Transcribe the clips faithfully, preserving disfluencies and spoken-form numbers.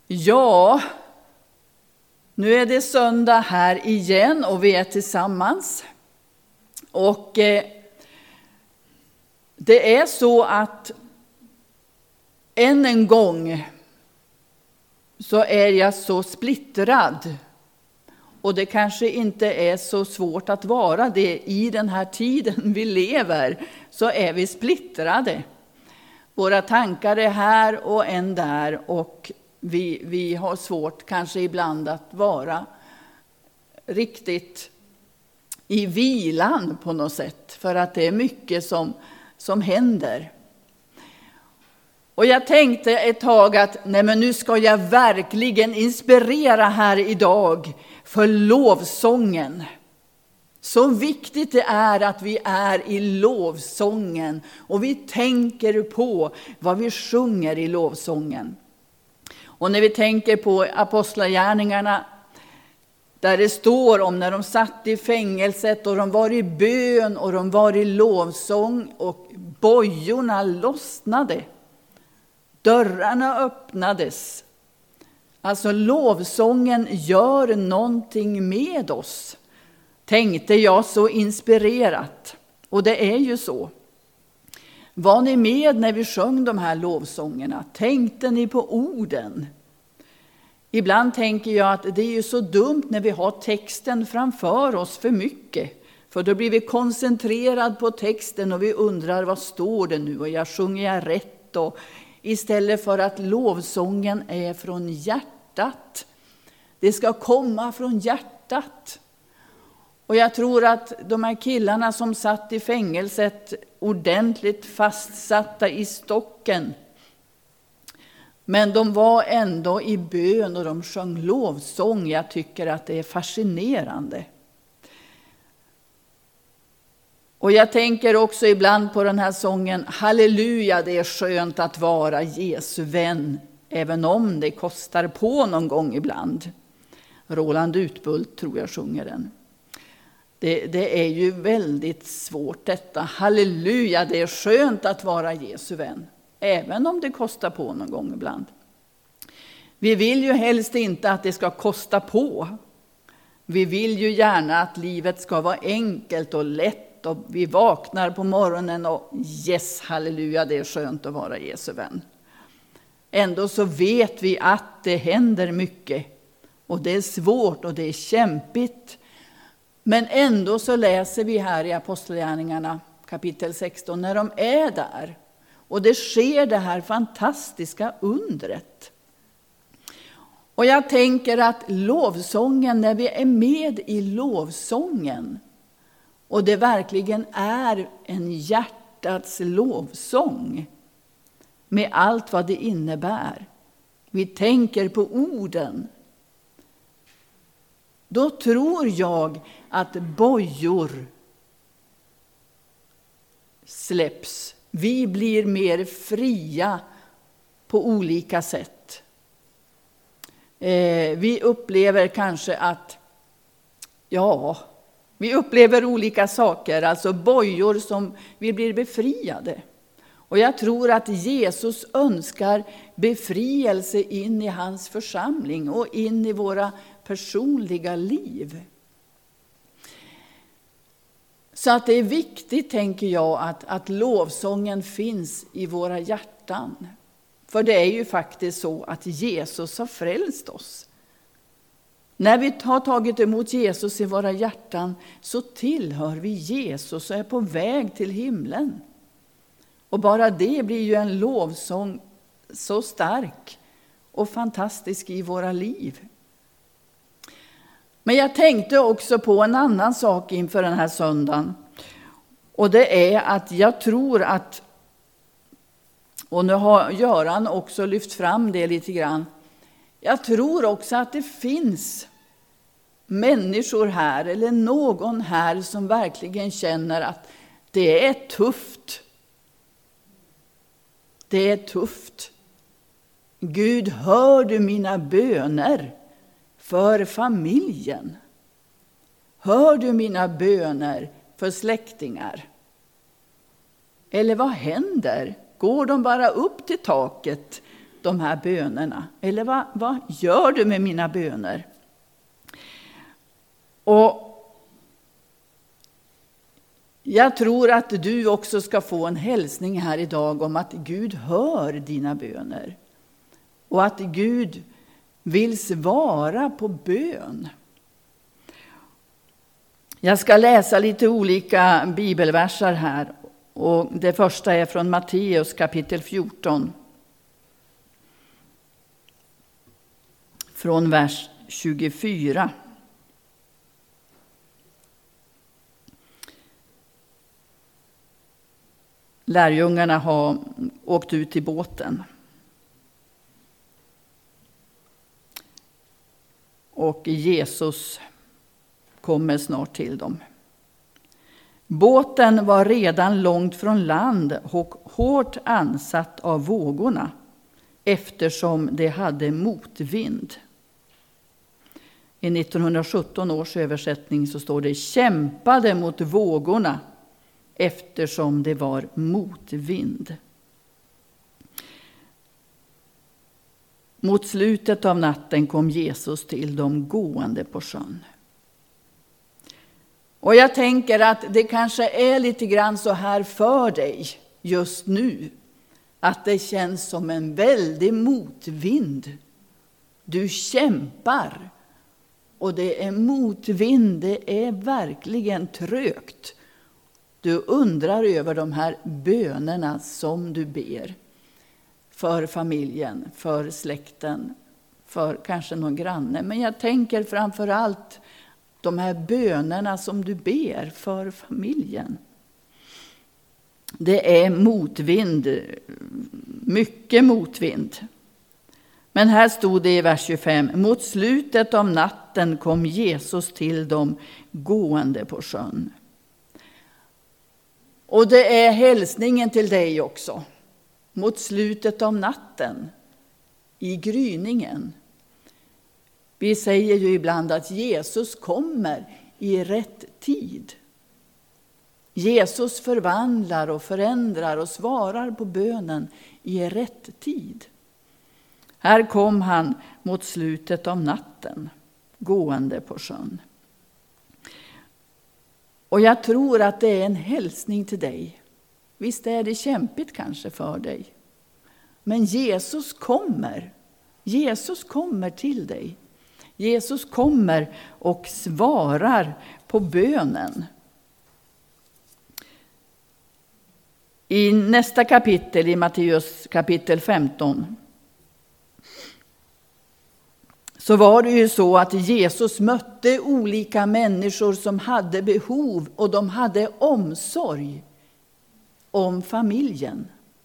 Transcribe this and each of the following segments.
Ja, nu är det söndag här igen och vi är tillsammans. Och eh, det är så att än en gång så är jag så splittrad. Och det kanske inte är så svårt att vara det. I den här tiden vi lever så är vi splittrade. Våra tankar är här och en där, och vi, vi har svårt kanske ibland att vara riktigt i vilan på något sätt. För att det är mycket som, som händer. Och jag tänkte ett tag att nej, men nu ska jag verkligen inspirera här idag för lovsången. Så viktigt det är att vi är i lovsången och vi tänker på vad vi sjunger i lovsången. Och när vi tänker på apostlagärningarna, där det står om när de satt i fängelset och de var i bön och de var i lovsång och bojorna lossnade. Dörrarna öppnades. Alltså lovsången gör någonting med oss. Tänkte jag så inspirerat. Och det är ju så. Var ni med när vi sjöng de här lovsångerna? Tänkte ni på orden? Ibland tänker jag att det är ju så dumt när vi har texten framför oss för mycket. För då blir vi koncentrerade på texten och vi undrar vad står det nu? Och jag sjunger jag rätt? Och istället för att lovsången är från hjärtat. Det ska komma från hjärtat. Och jag tror att de här killarna som satt i fängelset ordentligt fastsatta i stocken. Men de var ändå i bön och de sjöng lovsång. Jag tycker att det är fascinerande. Och jag tänker också ibland på den här sången. Halleluja, det är skönt att vara Jesu vän. Även om det kostar på någon gång ibland. Roland Utbult tror jag sjunger den. Det, det är ju väldigt svårt detta. Halleluja, det är skönt att vara Jesu vän. Även om det kostar på någon gång ibland. Vi vill ju helst inte att det ska kosta på. Vi vill ju gärna att livet ska vara enkelt och lätt. Och vi vaknar på morgonen och yes, halleluja, det är skönt att vara Jesu vän. Ändå så vet vi att det händer mycket. Och det är svårt och det är kämpigt. Men ändå så läser vi här i Apostlagärningarna kapitel sexton när de är där. Och det sker det här fantastiska undret. Och jag tänker att lovsången, när vi är med i lovsången. Och det verkligen är en hjärtats lovsång. Med allt vad det innebär. Vi tänker på orden. Då tror jag att bojor släpps. Vi blir mer fria på olika sätt. Eh, vi upplever kanske att, ja, vi upplever olika saker. Alltså bojor som vi blir befriade. Och jag tror att Jesus önskar befrielse in i hans församling och in i våra personliga liv. Så att det är viktigt, tänker jag, att, att lovsången finns i våra hjärtan. För det är ju faktiskt så att Jesus har frälst oss. När vi har tagit emot Jesus i våra hjärtan så tillhör vi Jesus och är på väg till himlen. Och bara det blir ju en lovsång så stark och fantastisk i våra liv. Men jag tänkte också på en annan sak inför den här söndagen. Och det är att jag tror att, och nu har Göran också lyft fram det lite grann. Jag tror också att det finns människor här eller någon här som verkligen känner att det är tufft. Det är tufft. Gud, hör du mina böner för familjen? Hör du mina böner för släktingar? Eller vad händer? Går de bara upp till taket de här bönerna? Eller vad, vad gör du med mina böner? Och jag tror att du också ska få en hälsning här idag om att Gud hör dina böner. Och att Gud vill svara på bön. Jag ska läsa lite olika bibelversar här. Och det första är från Matteus kapitel fjorton. Från vers tjugofyra. Lärjungarna har åkt ut i båten. Och Jesus kommer snart till dem. Båten var redan långt från land och hårt ansatt av vågorna, eftersom det hade motvind. I nittonhundrasjutton års översättning så står det kämpade mot vågorna, eftersom det var motvind. Mot slutet av natten kom Jesus till dem gående på sjön. Och jag tänker att det kanske är lite grann så här för dig just nu. Att det känns som en väldig motvind. Du kämpar. Och det är motvind, det är verkligen trögt. Du undrar över de här bönerna som du ber. För familjen, för släkten, för kanske någon granne. Men jag tänker framför allt de här bönerna som du ber för familjen. Det är motvind, mycket motvind. Men här stod det i vers tjugofem. Mot slutet av natten kom Jesus till dem gående på sjön. Och det är hälsningen till dig också. Mot slutet av natten, i gryningen. Vi säger ju ibland att Jesus kommer i rätt tid. Jesus förvandlar och förändrar och svarar på bönen i rätt tid. Här kom han mot slutet av natten, gående på sjön. Och jag tror att det är en hälsning till dig. Visst är det kämpigt kanske för dig. Men Jesus kommer. Jesus kommer till dig. Jesus kommer och svarar på bönen. I nästa kapitel, i Matteus kapitel femton, så var det ju så att Jesus mötte olika människor som hade behov och de hade omsorg om familjen.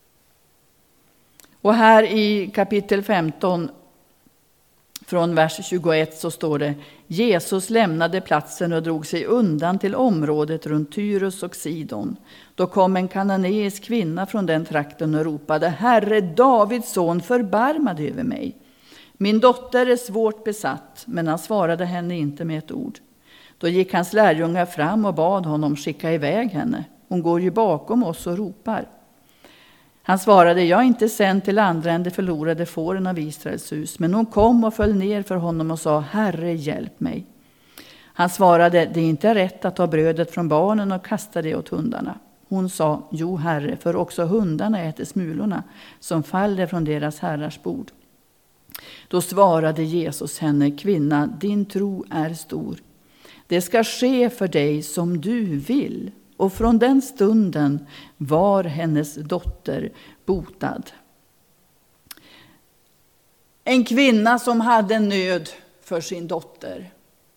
Och här i kapitel femton från vers tjugoett så står det: Jesus lämnade platsen och drog sig undan till området runt Tyrus och Sidon. Då kom en kananeisk kvinna från den trakten och ropade: Herre, Davids son, förbarma dig över mig. Min dotter är svårt besatt. Men han svarade henne inte med ett ord. Då gick hans lärjungar fram och bad honom skicka iväg henne. Hon går ju bakom oss och ropar. Han svarade: jag är inte sänd till andra än de förlorade fåren av Israels hus. Men hon kom och föll ner för honom och sa: Herre, hjälp mig. Han svarade: det är inte rätt att ta brödet från barnen och kasta det åt hundarna. Hon sa: jo, Herre, för också hundarna äter smulorna som faller från deras herrars bord. Då svarade Jesus henne: kvinna, din tro är stor. Det ska ske för dig som du vill. Och från den stunden var hennes dotter botad. En kvinna som hade nöd för sin dotter.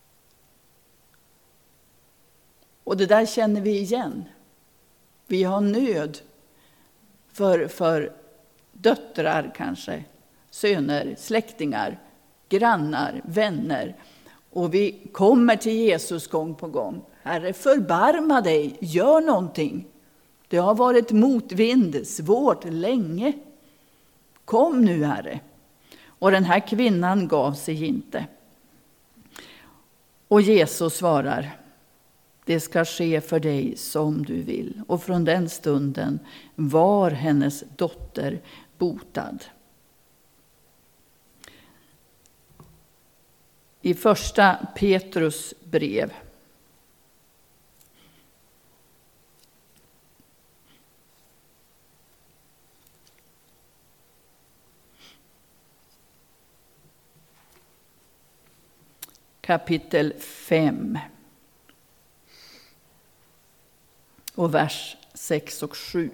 Och det där känner vi igen. Vi har nöd för, för döttrar kanske, söner, släktingar, grannar, vänner. Och vi kommer till Jesus gång på gång. Herre, förbarma dig, gör någonting. Det har varit motvind, svårt, länge. Kom nu, Herre. Och den här kvinnan gav sig inte. Och Jesus svarar: det ska ske för dig som du vill. Och från den stunden var hennes dotter botad. i första Petrus brev. Kapitel fem och vers sex och sju.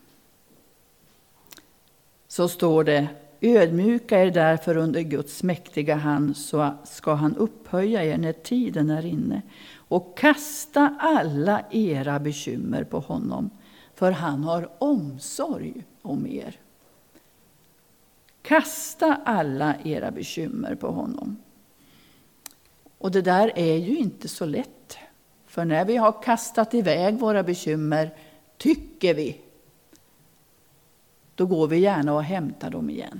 Så står det: ödmjuka er därför under Guds mäktiga hand, så ska han upphöja er när tiden är inne, och kasta alla era bekymmer på honom, för han har omsorg om er. Kasta alla era bekymmer på honom. Och det där är ju inte så lätt. För när vi har kastat iväg våra bekymmer, tycker vi, då går vi gärna och hämtar dem igen.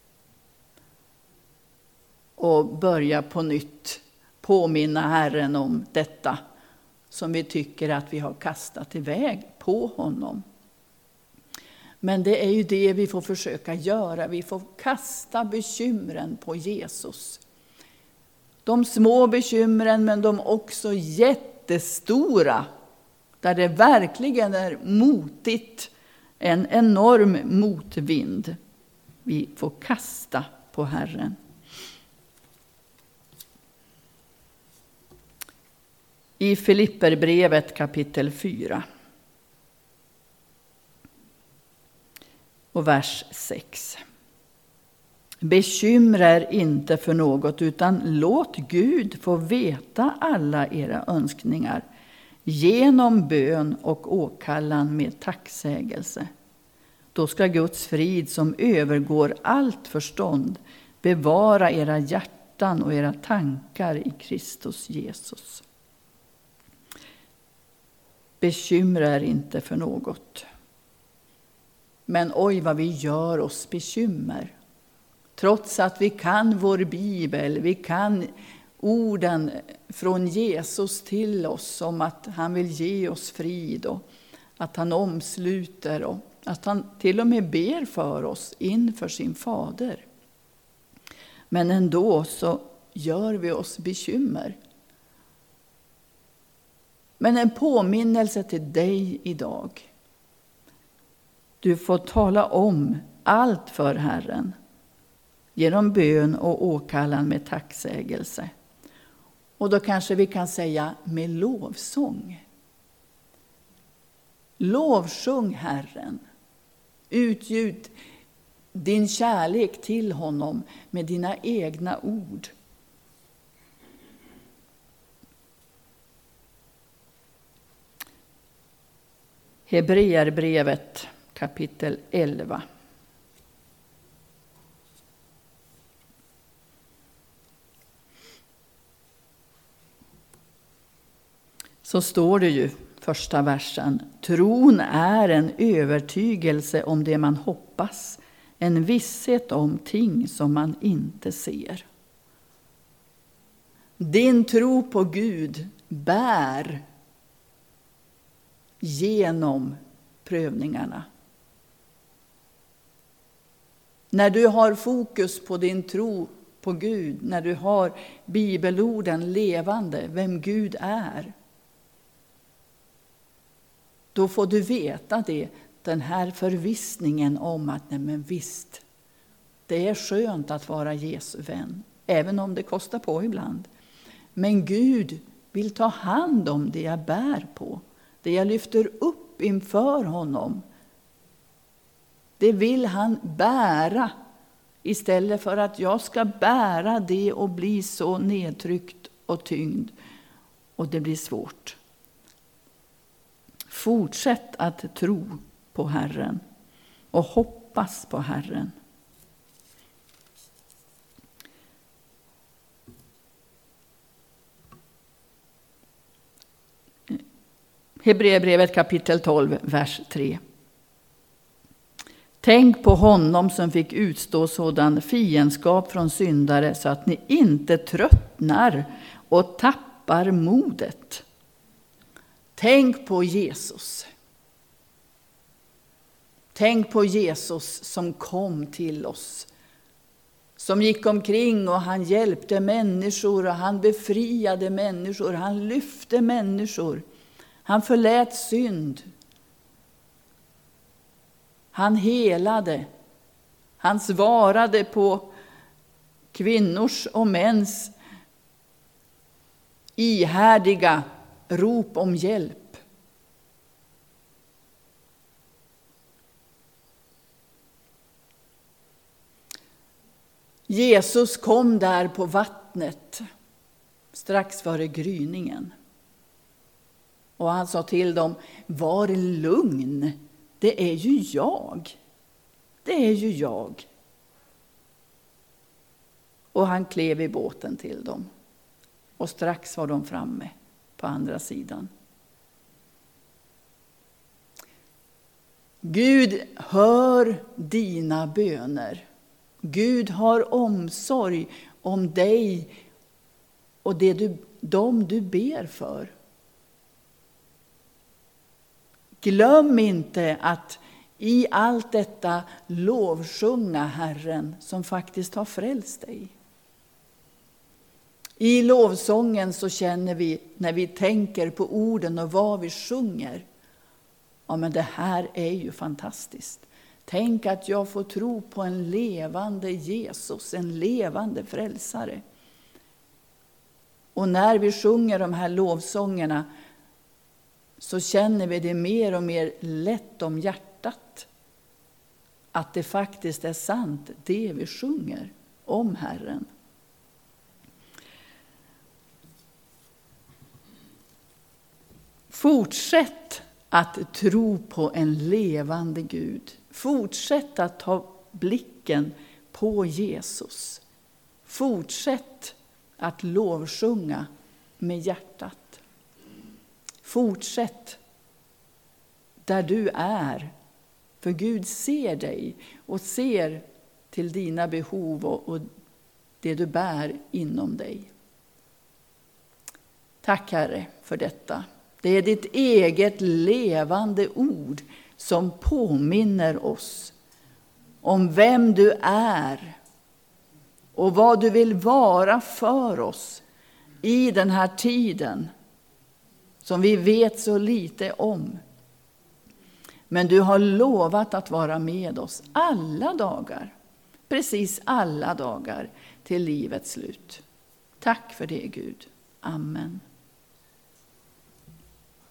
Och börjar på nytt påminna Herren om detta som vi tycker att vi har kastat iväg på honom. Men det är ju det vi får försöka göra. Vi får kasta bekymren på Jesus. De små bekymren, men de också jättestora. Där det verkligen är motigt. En enorm motvind. Vi får kasta på Herren. I Filipperbrevet kapitel fyra. Och vers sex. Bekymra er inte för något, utan låt Gud få veta alla era önskningar genom bön och åkallan med tacksägelse. Då ska Guds frid, som övergår allt förstånd, bevara era hjärtan och era tankar i Kristus Jesus. Bekymra er inte för något. Men oj vad vi gör oss bekymmer. Trots att vi kan vår bibel, vi kan orden från Jesus till oss om att han vill ge oss frid och att han omsluter och att han till och med ber för oss inför sin fader. Men ändå så gör vi oss bekymmer. Men en påminnelse till dig idag. Du får tala om allt för Herren genom bön och åkallan med tacksägelse. Och då kanske vi kan säga med lovsång. Lovsjung Herren. Utgjut din kärlek till honom med dina egna ord. Hebreerbrevet kapitel elva. Så står det ju, första versen. Tron är en övertygelse om det man hoppas, en visshet om ting som man inte ser. Din tro på Gud bär genom prövningarna. När du har fokus på din tro på Gud, när du har bibelorden levande, vem Gud är, då får du veta det, den här förvissningen om att nej men visst, det är skönt att vara Jesu vän, även om det kostar på ibland. Men Gud vill ta hand om det jag bär på, det jag lyfter upp inför honom. Det vill han bära istället för att jag ska bära det och bli så nedtryckt och tyngd. Och det blir svårt. Fortsätt att tro på Herren och hoppas på Herren. Hebreerbrevet kapitel tolv, vers tre. Tänk på honom som fick utstå sådan fiendskap från syndare så att ni inte tröttnar och tappar modet. Tänk på Jesus. Tänk på Jesus som kom till oss som gick omkring och han hjälpte människor och han befriade människor, han lyfte människor, han förlät synd, han helade, han svarade på kvinnors och mäns ihärdiga rop om hjälp. Jesus kom där på vattnet strax före gryningen. Och han sa till dem, var lugn, det är ju jag. Det är ju jag. Och han klev i båten till dem. Och strax var de framme på andra sidan. Gud hör dina böner. Gud har omsorg om dig och det du, dem du ber för. Glöm inte att i allt detta lovsjunga Herren som faktiskt har frälst dig. I lovsången så känner vi, när vi tänker på orden och vad vi sjunger, ja men det här är ju fantastiskt. Tänk att jag får tro på en levande Jesus, en levande frälsare. Och när vi sjunger de här lovsångerna så känner vi det mer och mer lätt om hjärtat. Att det faktiskt är sant det vi sjunger om Herren. Fortsätt att tro på en levande Gud. Fortsätt att ha blicken på Jesus. Fortsätt att lovsjunga med hjärtat. Fortsätt där du är. För Gud ser dig och ser till dina behov och, och det du bär inom dig. Tack Herre för detta. Det är ditt eget levande ord som påminner oss om vem du är och vad du vill vara för oss i den här tiden som vi vet så lite om. Men du har lovat att vara med oss alla dagar, precis alla dagar till livets slut. Tack för det Gud. Amen.